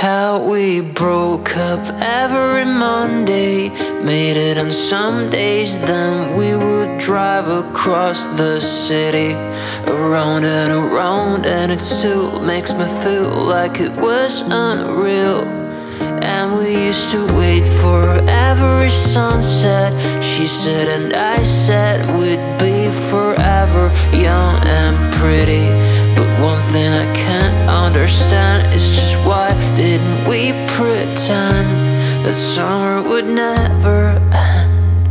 How we broke up every Monday, made it on some days, then we would drive across the city, around and around, and it still makes me feel like it was unreal. And we used to wait for every sunset, she said and I said we'd be forever young and pretty. But one thing I can't understand is just why didn't we pretend that summer would never end?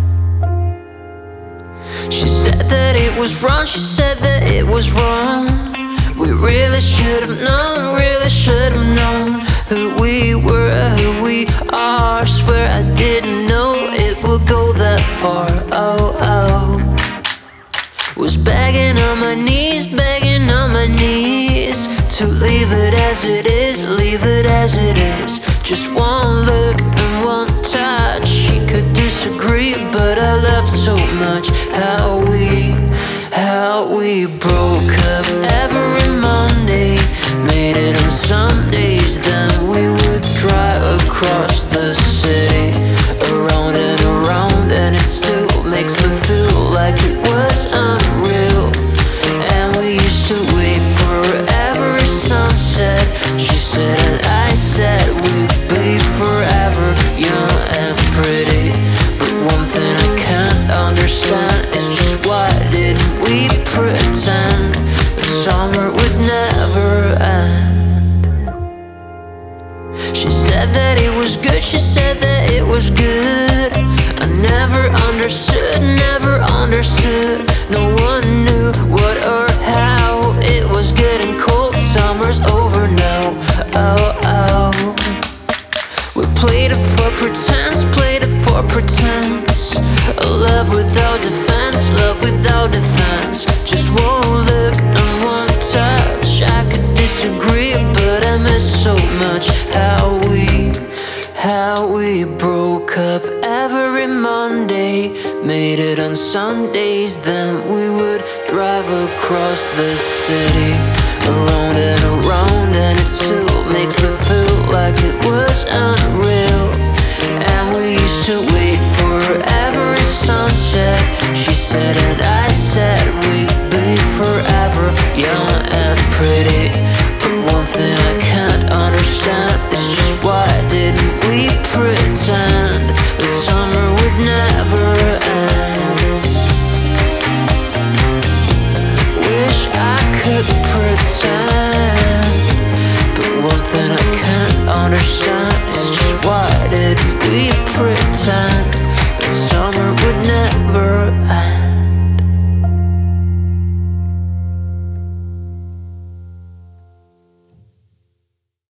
She said that it was wrong, she said that it was wrong. We really should have known, really should have known who we were, who we are. Swear I didn't know it would go that far. Oh, oh. Was begging on my knees, begging on my knees to leave it as it is, leave it as it is. Just one look and one touch. She could disagree, but I loved so much how we broke up every Monday, made it on Sundays, then we would drive across the city, around and around, and it still makes me feel like it was unreal. And we used to wait for every sunset, she said and I said we'd be forever young and pretty. But one thing I can't understand is just why didn't we pretend the summer would never end? She said that it was good, she said that it was good. I never understood, never understood. No one knew what or how. It was getting cold, summer's over now. Oh, oh. We played it for pretense, played it for pretense. A love without defense, love without defense. Just one look and one touch. I could disagree, but I miss so much how we broke up every Monday, made it on Sundays, then we would drive across the city, around and around, and it still makes me feel like it was unreal. And we used to wait for every sunset, she said and I said we'd be forever young and pretty. But one thing I can't understand is just why didn't we pretend that summer would never end? Wish I could pretend, but one thing I can't understand is just why didn't we pretend?